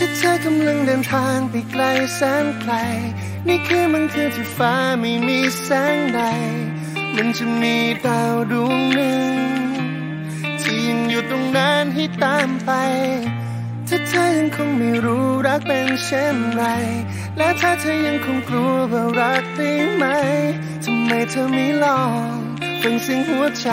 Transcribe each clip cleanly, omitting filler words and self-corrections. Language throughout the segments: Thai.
ถ้าเธอกำลังเดินทางไปไกลแสนไกลนี่คือมันคือที่ฟ้าไม่มีแสงใดมันจะมีดาวดวงหนึ่งที่ยังอยู่ตรงนั้นให้ตามไปถ้าเธอยังคงไม่รู้รักเป็นเช่นไรและถ้าเธอยังคงกลัวว่ารักได้ไหมทำไมเธอไม่ลองฟังเสียงหัวใจ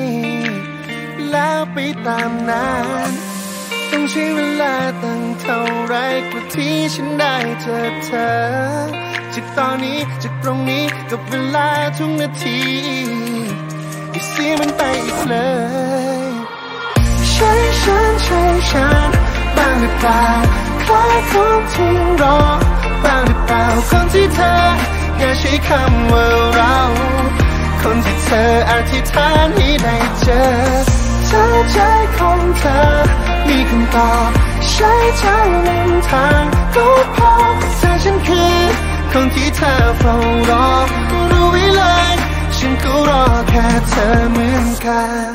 แล้วไปตามนั้นต้องใช้เวลาตั้งเท่าไรกว่าที่ฉันได้เจอเธอจากตอนนี้จากตรงนี้กับเวลาทุกนาทีอย่าเสียมันไปอีกเลยใช่ฉันบ้างหรือเปล่าคล้ายคนที่รอบ้างหรือเปล่าคนที่เธออย่าใช้คำว่าเราคนที่เธออธิษฐานให้ได้เจอเธอใจของเธอมีคำตอบใช้ใจนำทางก็พอเธอฉันคือคนที่เธอเฝ้ารอรู้ไว้เลยฉันก็รอแค่เธอเหมือนกัน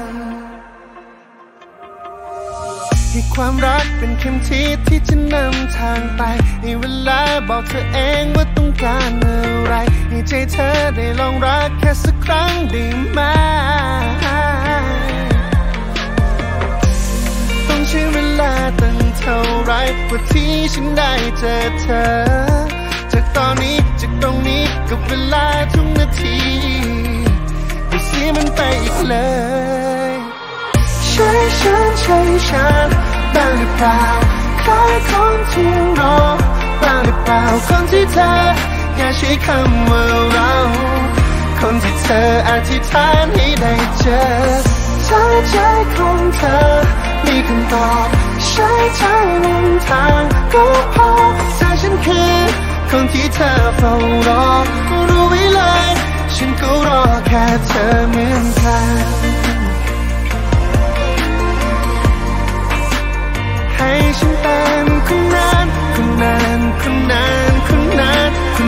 ให้ความรักเป็นเข็มทิศที่จะนำทางไปให้เวลาบอกเธอเองว่าต้องการอะไรให้ใจเธอได้ลองรักแค่สักครั้งได้ไหมต้องใช้เวลาตั้งเท่าไรกว่าที่ฉันได้เจอเธอจากตอนนี้จากตรงนี้กับเวลาทุกนาทีอย่าเสียมันไปอีกเลยใช่ฉันบ้างหรือเปล่าคล้ายคนที่รอบ้างหรือเปล่าคนที่เธออย่าใช้คำว่าเราคนที่เธออธิษฐานให้ได้เจอเธอใจของเธอมีคำตอบใช้ใจนำทางก็พอเธอฉันคือคนที่เธอเฝ้ารอรู้ไว้เลยฉันก็รอแค่เธอเหมือนกันให้ฉันเป็นคนนั้นคนนั้นคนนั้นคนนั้นคน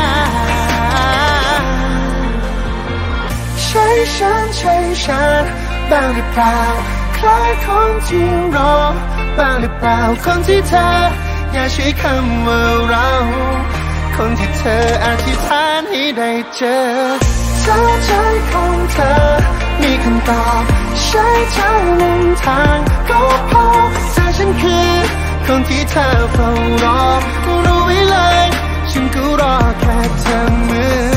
นั้นใช่ฉันบ้างหรือเปล่าคล้ายคนที่รอบ้างหรือเปล่าคนที่เธออย่าใช้คำว่าเราคนที่เธออธิษฐานให้ได้เจอเธอใจของเธอมีคำตอบใช้ใจนำทางก็พอเธอฉันคือคนที่เธอเฝ้ารอรู้ไว้เลยฉันก็รอแค่เธอเหมือน